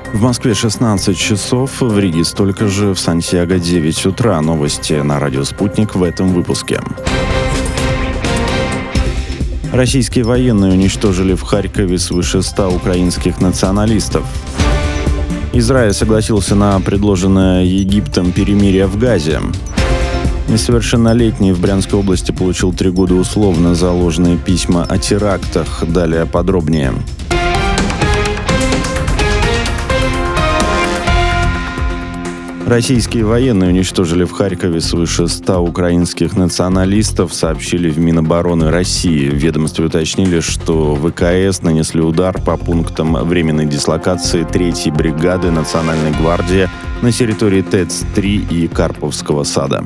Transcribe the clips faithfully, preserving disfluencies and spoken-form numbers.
В Москве шестнадцать часов, в Риге столько же, в Сантьяго девять утра. Новости на радио «Спутник» в этом выпуске. Российские военные уничтожили в Харькове свыше ста украинских националистов. Израиль согласился на предложенное Египтом перемирие в Газе. Несовершеннолетний в Брянской области получил три года условно за ложные письма о терактах. Далее подробнее. Российские военные уничтожили в Харькове свыше ста украинских националистов, сообщили в Минобороны России. В ведомстве уточнили, что ВКС нанесли удар по пунктам временной дислокации третьей бригады Национальной гвардии на территории ТЭЦ три и Карповского сада.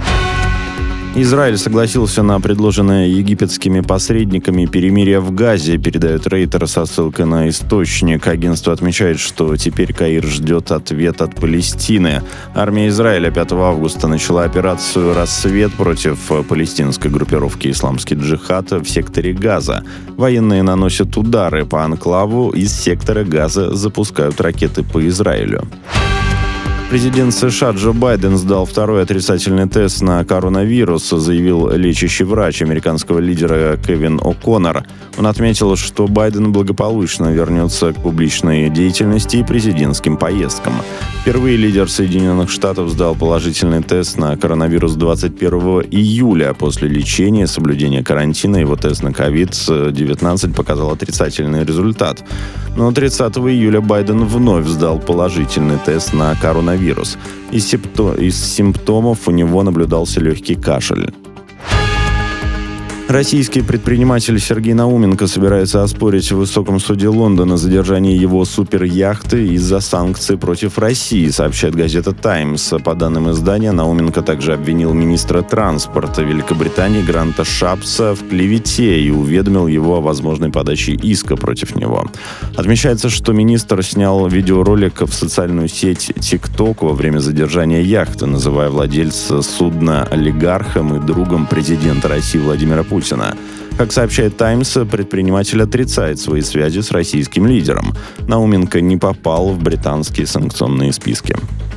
Израиль согласился на предложенное египетскими посредниками перемирие в Газе, передает Рейтер со ссылкой на источник. Агентство отмечает, что теперь Каир ждет ответ от Палестины. Армия Израиля пятого августа начала операцию «Рассвет» против палестинской группировки «Исламский джихад» в секторе Газа. Военные наносят удары по анклаву, из сектора Газа запускают ракеты по Израилю. Президент США Джо Байден сдал второй отрицательный тест на коронавирус, заявил лечащий врач американского лидера Кевин О'Коннор. Он отметил, что Байден благополучно вернется к публичной деятельности и президентским поездкам. Впервые лидер Соединенных Штатов сдал положительный тест на коронавирус двадцать первого июля. После лечения и соблюдения карантина его тест на ковид девятнадцать показал отрицательный результат. Но тридцатого июля Байден вновь сдал положительный тест на коронавирус. Из, симптом, из симптомов у него наблюдался легкий кашель. Российский предприниматель Сергей Науменко собирается оспорить в высоком суде Лондона задержание его суперяхты из-за санкций против России, сообщает газета «Таймс». По данным издания, Науменко также обвинил министра транспорта Великобритании Гранта Шапса в клевете и уведомил его о возможной подаче иска против него. Отмечается, что министр снял видеоролик в социальную сеть TikTok во время задержания яхты, называя владельца судна олигархом и другом президента России Владимира Путина. Как сообщает «Таймс», предприниматель отрицает свои связи с российским лидером. Науменко не попал в британские санкционные списки.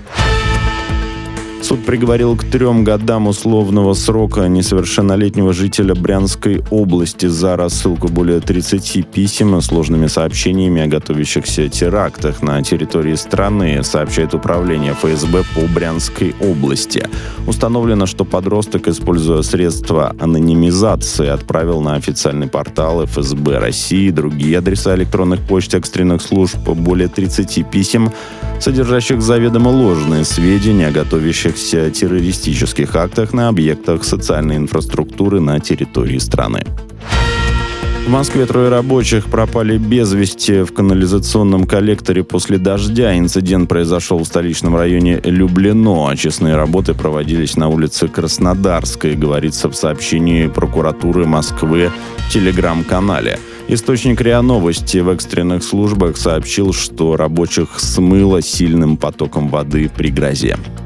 Суд приговорил к трем годам условного срока несовершеннолетнего жителя Брянской области за рассылку более тридцати писем с сложными сообщениями о готовящихся терактах на территории страны, сообщает управление ФСБ по Брянской области. Установлено, что подросток, используя средства анонимизации, отправил на официальный портал эф эс бэ России и другие адреса электронных почт экстренных служб более тридцати писем, содержащих заведомо ложные сведения о готовящихся террористических актах на объектах социальной инфраструктуры на территории страны. В Москве трое рабочих пропали без вести в канализационном коллекторе после дождя. Инцидент произошел в столичном районе Люблино. Очистные работы проводились на улице Краснодарской, говорится в сообщении прокуратуры Москвы в телеграм-канале. Источник РИА Новости в экстренных службах сообщил, что рабочих смыло сильным потоком воды при грозе.